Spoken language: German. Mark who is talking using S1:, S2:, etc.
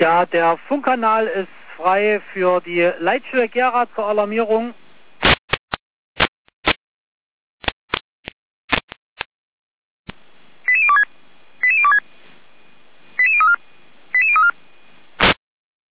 S1: Ja, der Funkkanal ist frei für die Leitschule Gera zur Alarmierung